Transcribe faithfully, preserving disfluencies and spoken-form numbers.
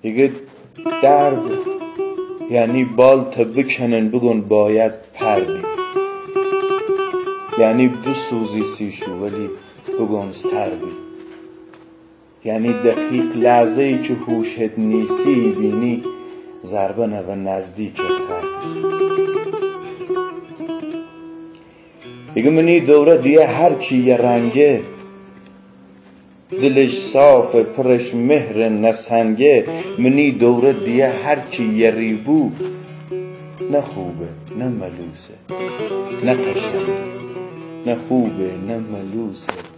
دیگه درد یعنی بالت بکنن بگن باید پردی، یعنی بسوزی سیشو ولی بگن سردی، یعنی دقیق لحظه ای که هوشت نیستی بینی ضربه نه و نزدیک خردی. دیگه منی دوره دیگه هر چی یه رنگه، دلش صاف پرش مهر نسنگه. منی دوره دیگه هر چی یه ریبو، نه خوبه نه ملوسه نه قشنگه، نه خوبه نه ملوسه